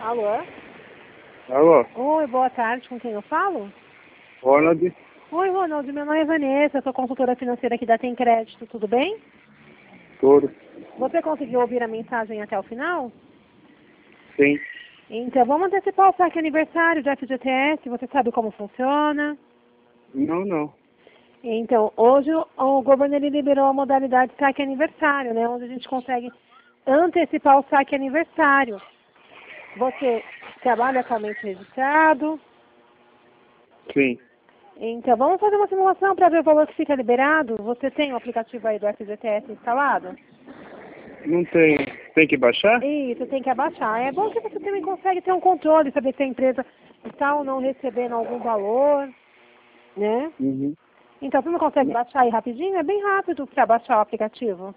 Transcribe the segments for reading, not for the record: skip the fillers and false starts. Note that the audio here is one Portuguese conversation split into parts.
Alô? Alô, Oi, boa tarde. Com quem eu falo? Ronald, Oi, Ronaldo. Meu nome é Vanessa. Eu sou consultora financeira aqui da Tem Crédito. Tudo bem? tudo. Você conseguiu ouvir a mensagem até o final? Sim, Então, vamos antecipar o saque aniversário do FGTS. Você sabe como funciona? não. Então, hoje o governo ele liberou a modalidade saque aniversário, né? Onde a gente consegue antecipar o saque aniversário. Você trabalha atualmente registrado? Sim. Então, vamos fazer uma simulação para ver o valor que fica liberado. Você tem o aplicativo aí do FGTS instalado? Não tem. Tem que baixar? Isso, tem que abaixar. É bom que você também consegue ter um controle, saber se a empresa está ou não recebendo algum valor, né? Uhum. Então, você não consegue baixar aí rapidinho? É bem rápido para baixar o aplicativo.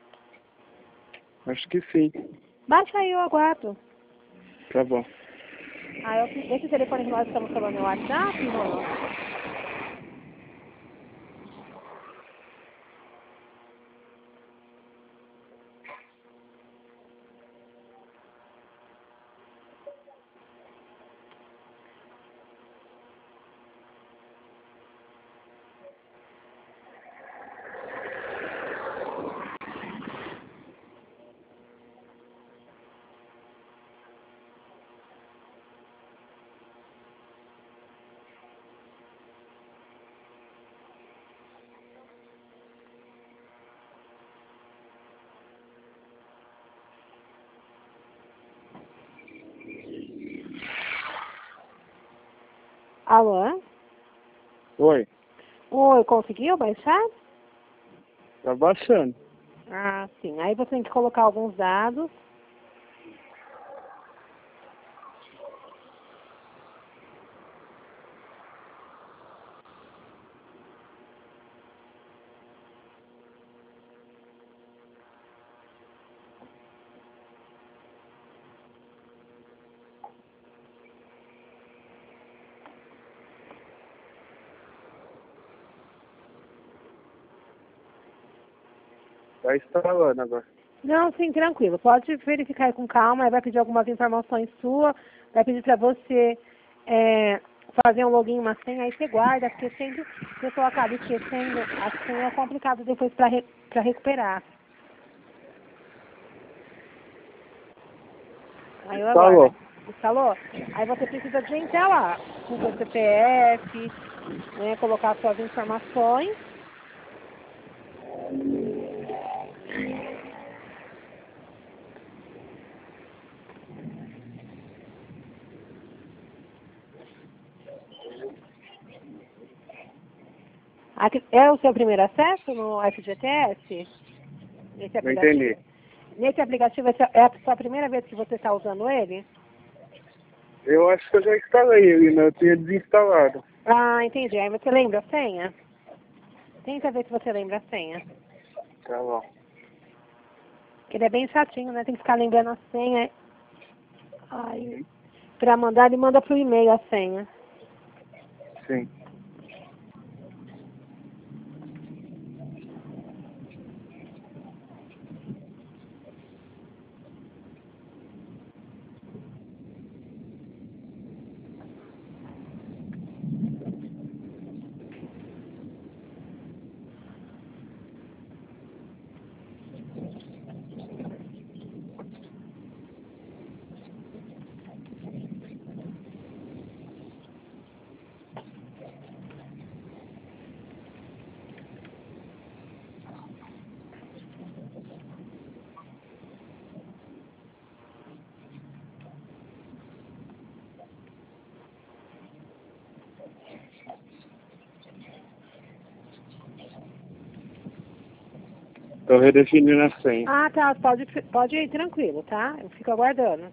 Acho que sim. Baixa aí, eu aguardo. Tá bom. Esse telefone que nós estamos falando é o WhatsApp, Ronald? Alô? Oi, Oi, conseguiu baixar? tá baixando. Ah, sim. Aí você tem que colocar alguns dados. Tá instalando agora. Não, sim, tranquilo. Pode verificar aí com calma. Aí vai pedir algumas informações suas. Vai pedir para você fazer um login, uma senha. Aí você guarda, porque sempre a pessoa acaba esquecendo. A senha é complicado depois para recuperar. Aí eu aguardo. Instalou. Instalou? Aí você precisa de entrar lá com o seu CPF, né, colocar suas informações. É o seu primeiro acesso no FGTS? Nesse Não aplicativo? entendi. Nesse aplicativo, essa é a sua primeira vez que você está usando ele? Eu acho que eu já instalei ele, mas eu tinha desinstalado. Ah, entendi. Aí você lembra a senha? Tenta ver se você lembra a senha. Tá bom. Porque ele é bem chatinho, né? Tem que ficar lembrando a senha. Aí, Uhum. pra mandar, ele manda pro e-mail a senha. Sim. Tô redefinindo a senha. Ah, tá. Pode ir tranquilo, tá? Eu fico aguardando.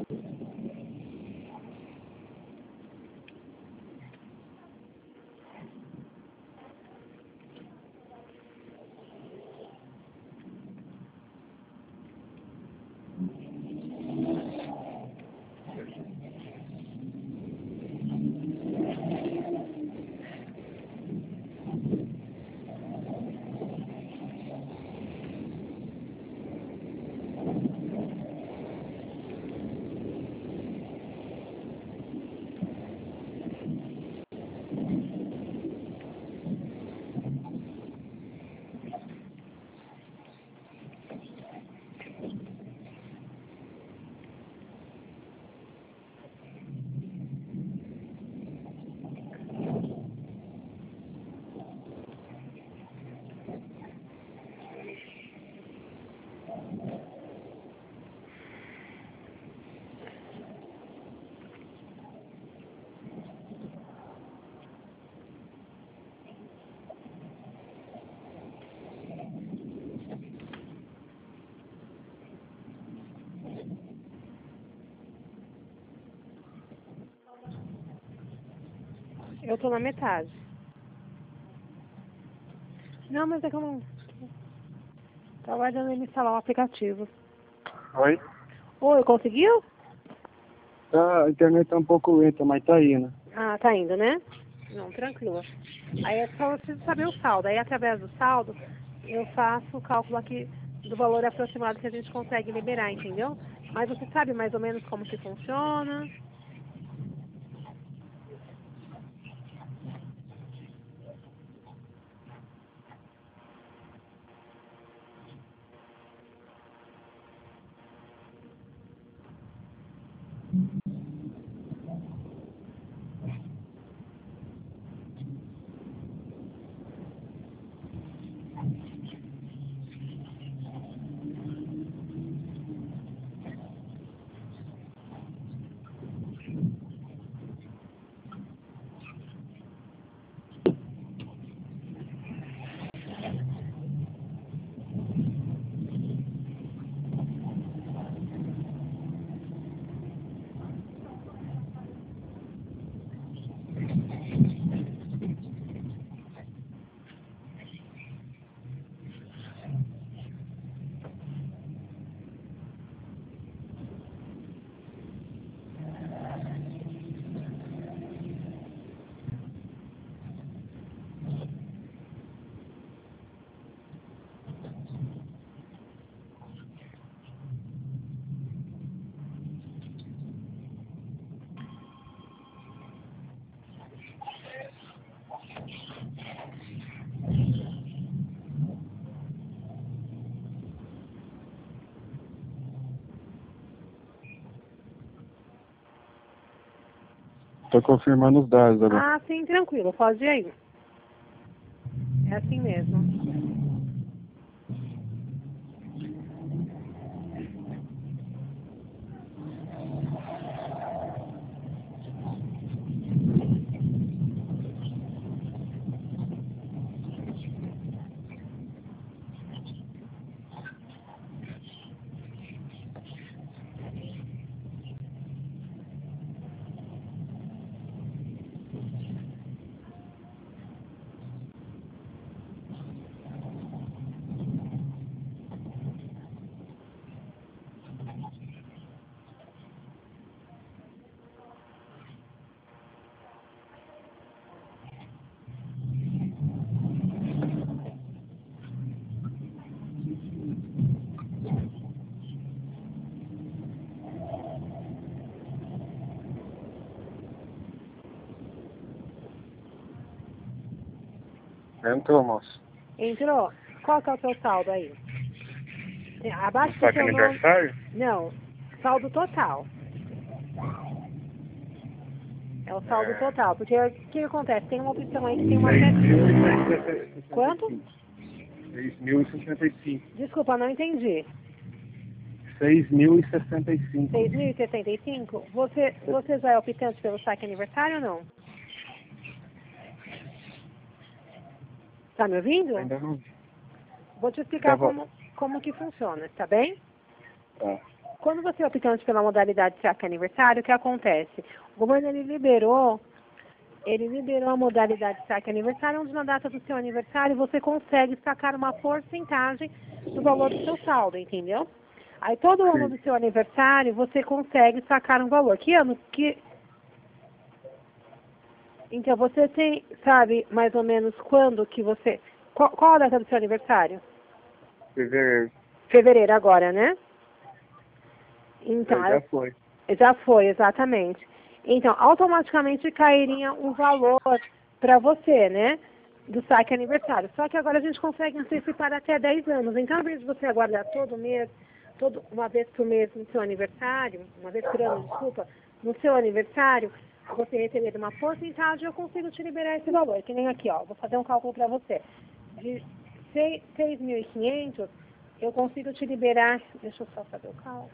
Eu tô na metade. Não, mas é que eu não... Tá aguardando ele instalar o aplicativo. Oi? Oi, conseguiu? Tá, a internet tá um pouco lenta, mas tá indo. Ah, tá indo, né? Não, tranquilo. Aí é só você saber o saldo. Aí, através do saldo, eu faço o cálculo aqui do valor aproximado que a gente consegue liberar, entendeu? Mas você sabe mais ou menos como que funciona? Tô confirmando os dados agora. Ah, sim, tranquilo. Pode ir aí. É assim mesmo. Entrou, moço. Entrou? Qual que é o seu saldo aí? Abaixo No do saque seu nome... aniversário? Não, saldo total. É o saldo total. Porque o que acontece? Tem uma opção aí que tem uma... 6.065. Quanto? 6.065. Desculpa, não entendi. 6.065. 6.065? Você já é optante pelo saque aniversário ou não? Tá me ouvindo? Ainda não. Vou te explicar Já vou. como que funciona, tá bem? Tá. quando você é optante pela modalidade saque aniversário, o que acontece? O governo ele liberou a modalidade saque aniversário, onde na data do seu aniversário você consegue sacar uma porcentagem do valor do seu saldo, entendeu? Aí todo ano do seu aniversário você consegue sacar um valor. Que ano? Então você sabe mais ou menos quando que você... Qual a data do seu aniversário? Fevereiro. Fevereiro agora, né? Então, Já foi. Já foi, exatamente. Então, automaticamente cairia um valor para você, né? Do saque aniversário. Só que agora a gente consegue antecipar até 10 anos. Então, ao invés de você aguardar todo mês, uma vez por mês no seu aniversário, uma vez por ano, desculpa, no seu aniversário, você receber uma porcentagem, eu consigo te liberar esse valor. Que nem aqui, ó. Vou fazer um cálculo para você. De 6.500, eu consigo te liberar... Deixa eu só fazer o cálculo.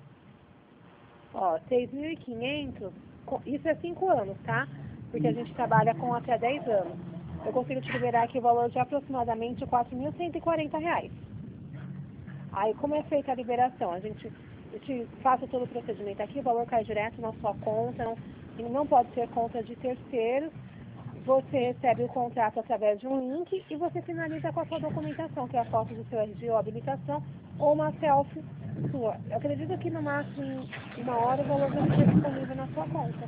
Ó, 6.500, isso é 5 anos, tá? Porque a gente trabalha com até 10 anos. Eu consigo te liberar aqui o valor de aproximadamente R$ 4.140. Aí, como é feita a liberação? Eu te faço todo o procedimento aqui, o valor cai direto na sua conta, não pode ser conta de terceiros. Você recebe o contrato através de um link e você finaliza com a sua documentação, que é a foto do seu RG ou habilitação, ou uma selfie sua. Eu acredito que no máximo em 1 hora o valor vai ser disponível na sua conta.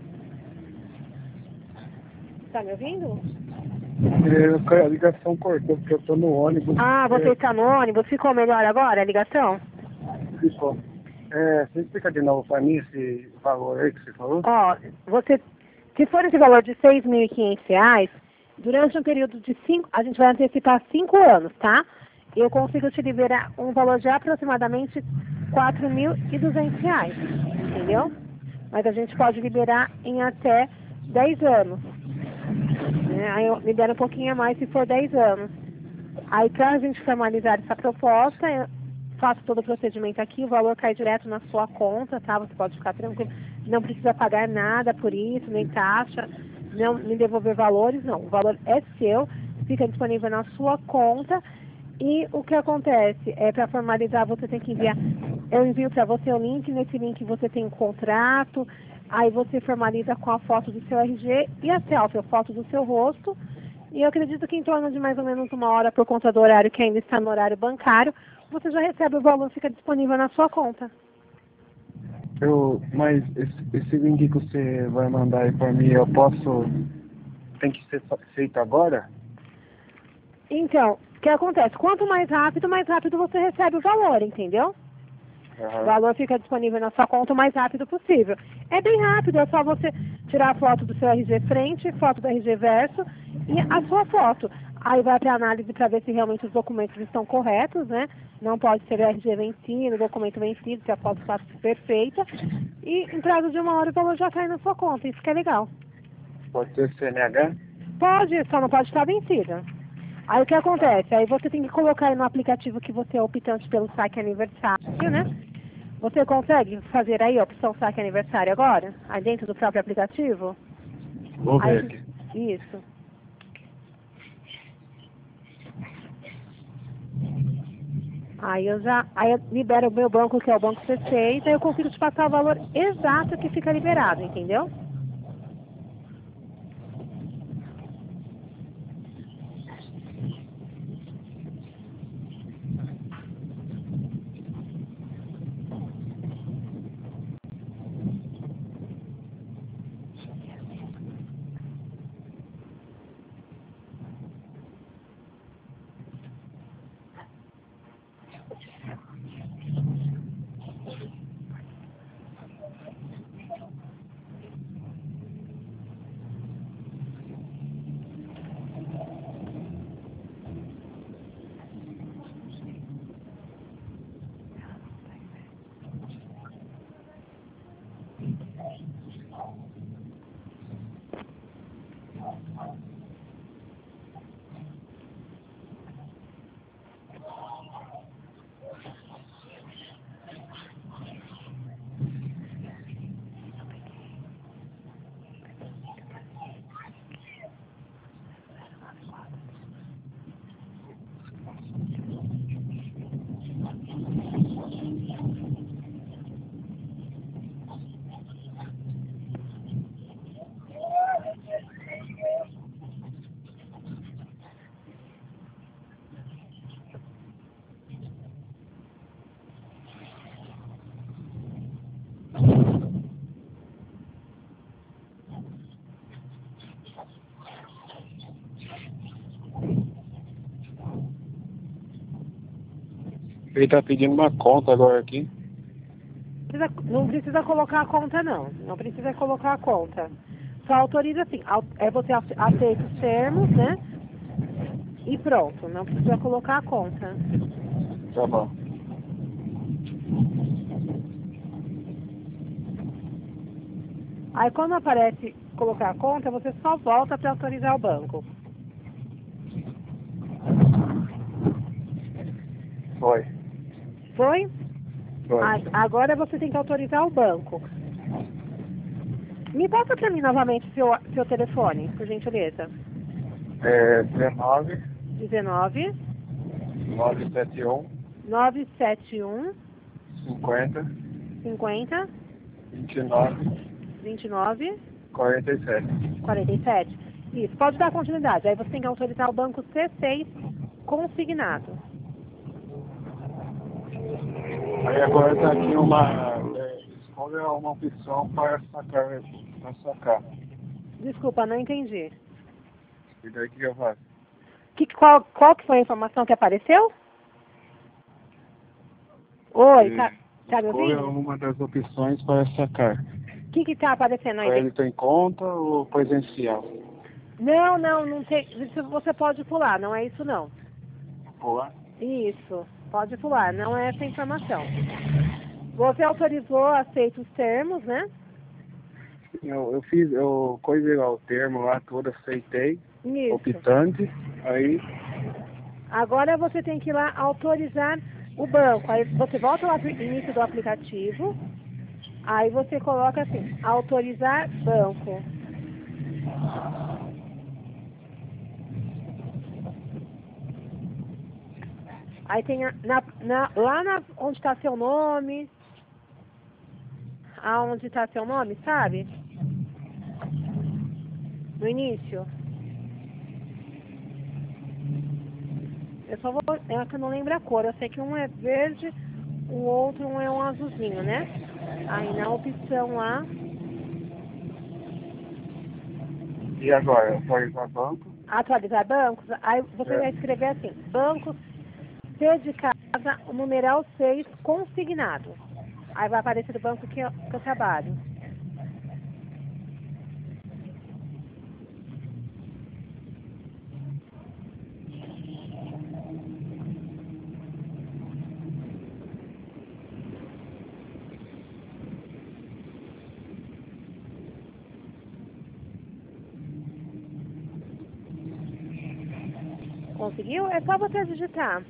Tá me ouvindo? A ligação cortou, porque eu tô no ônibus. Ah, você está no ônibus? Ficou melhor agora a ligação? Ficou. Você explica de novo para mim esse valor aí que você falou? Ó, se for esse valor de R$ 6.500, durante um período de 5, a gente vai antecipar 5 anos, tá? Eu consigo te liberar um valor de aproximadamente R$ 4.200, entendeu? Mas a gente pode liberar em até 10 anos. Né? Aí eu libero um pouquinho a mais se for 10 anos. Aí para a gente formalizar essa proposta, eu faço todo o procedimento aqui, o valor cai direto na sua conta, tá? Você pode ficar tranquilo. Não precisa pagar nada por isso, nem taxa, não me devolver valores, não. O valor é seu, fica disponível na sua conta. E o que acontece é, para formalizar, você tem que enviar, eu envio para você o link, nesse link você tem um contrato, aí você formaliza com a foto do seu RG e a selfie, a foto do seu rosto. E eu acredito que em torno de mais ou menos 1 hora, por conta do horário que ainda está no horário bancário, você já recebe o valor, fica disponível na sua conta. Mas esse link que você vai mandar aí para mim, tem que ser feito agora? Então, o que acontece? Quanto mais rápido você recebe o valor, entendeu? O valor fica disponível na sua conta o mais rápido possível. É bem rápido, é só você tirar a foto do seu RG frente, foto do RG verso e a sua foto. Aí vai para análise para ver se realmente os documentos estão corretos, né? Não pode ser o RG vencido, o documento vencido, se a foto está perfeita. E em prazo de 1 hora o valor já cai na sua conta, isso que é legal. Pode ser CNH? Pode, só não pode estar vencida. Aí o que acontece? Aí você tem que colocar aí no aplicativo que você é optante pelo saque aniversário, né? Você consegue fazer aí a opção saque aniversário agora? Aí dentro do próprio aplicativo? Vou ver aqui. Isso. Aí eu libero o meu banco, que é o Banco C6, aí eu consigo te passar o valor exato que fica liberado, entendeu? Ele tá pedindo uma conta agora aqui. Não precisa colocar a conta, não. Não precisa colocar a conta. Só autoriza assim. Você aceita os termos, né? E pronto. Não precisa colocar a conta. Tá bom. Aí quando aparece colocar a conta, você só volta para autorizar o banco. Foi. Foi? Foi. Agora você tem que autorizar o banco. Me passa para mim novamente seu telefone, por gentileza. 19 19 971 971 50 50 29 29 47. 47. Isso, pode dar continuidade. Aí você tem que autorizar o banco C6 consignado. Aí agora tá aqui escolha uma opção para sacar. Desculpa, não entendi. E daí o que eu faço? Qual que foi a informação que apareceu? Oi, tá me Escolha ouvindo? uma das opções para sacar. O que tá aparecendo aí? Crédito em conta ou presencial? Não tem. Isso você pode pular, não é isso não. Pular? Isso, pode pular, não é essa informação. Você autorizou, aceita os termos, né? Eu coisei lá o termo lá, tudo, aceitei, Isso. optante, aí Agora você tem que ir lá autorizar o banco. Aí você volta lá para o início do aplicativo. Aí você coloca assim, autorizar banco. Aí tem onde está seu nome, aonde está seu nome, sabe? No início. Eu só vou. É que eu não lembro a cor. Eu sei que um é verde, o outro é um azulzinho, né? Aí na opção lá. e agora? Atualizar banco? Atualizar bancos, aí você vai escrever assim, bancos C de casa, o numeral 6, consignado. Aí vai aparecer o banco que eu trabalho. Conseguiu? É só você digitar.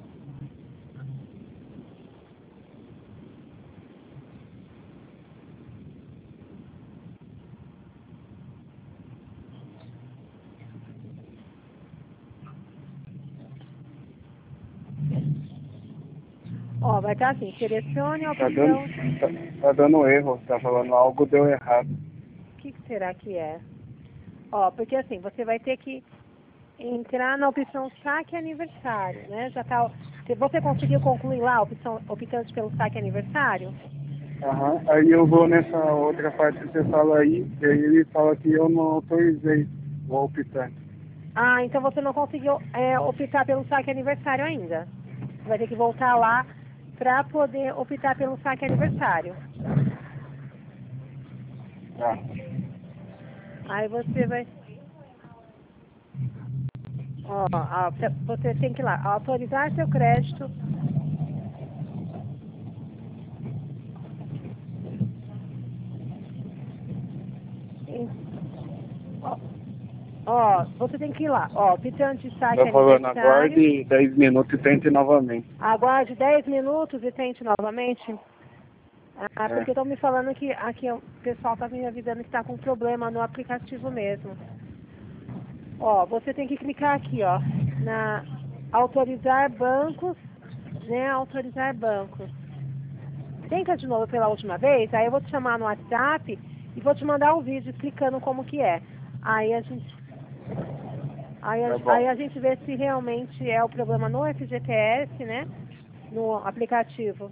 Ó, vai estar assim, selecione a opção. Tá dando erro, tá falando algo deu errado. O que será que é? Ó, porque assim, você vai ter que entrar na opção saque aniversário, né? Já tá. Você conseguiu concluir lá a opção optante pelo saque aniversário? Aham. Aí eu vou nessa outra parte que você fala aí, e aí ele fala que eu não autorizei o optante. Ah, então você não conseguiu optar pelo saque aniversário ainda. Você vai ter que voltar lá para poder optar pelo saque aniversário. Tá. Aí você vai. Você tem que ir lá, autorizar seu crédito. Você tem que ir lá, optante saque Tá falando, aniversário. aguarde 10 minutos e tente novamente. Aguarde 10 minutos e tente novamente. Porque estão me falando que aqui o pessoal está me avisando que está com problema no aplicativo mesmo. Você tem que clicar aqui, na autorizar bancos, né? Autorizar bancos. Tenta de novo pela última vez, aí eu vou te chamar no WhatsApp e vou te mandar um vídeo explicando como que é. Aí a gente, aí a gente vê se realmente é o problema no FGTS, né? No aplicativo.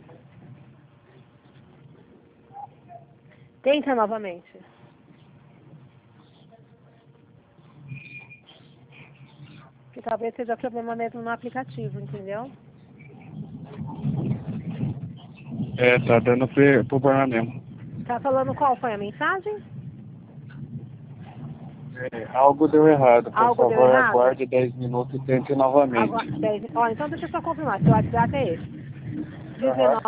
Tenta novamente. Que talvez seja problema mesmo no aplicativo, entendeu? É, tá dando problema mesmo. Tá falando qual foi a mensagem? Algo deu errado. Por Algo deu favor, errado? aguarde 10 minutos e tente novamente. Ó, então deixa eu só confirmar. Seu WhatsApp é esse. Aham.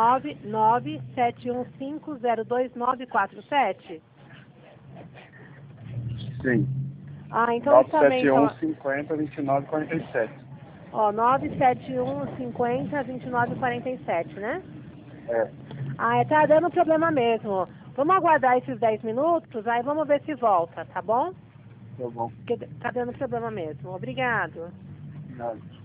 19971502947. Sim. Ah, então também... 971 50 29 47. Ó, 971502947, né? É. Ah, tá dando problema mesmo. Vamos aguardar esses 10 minutos, aí vamos ver se volta, tá bom? Tá bom. Porque tá dando problema mesmo. Obrigado. Nada.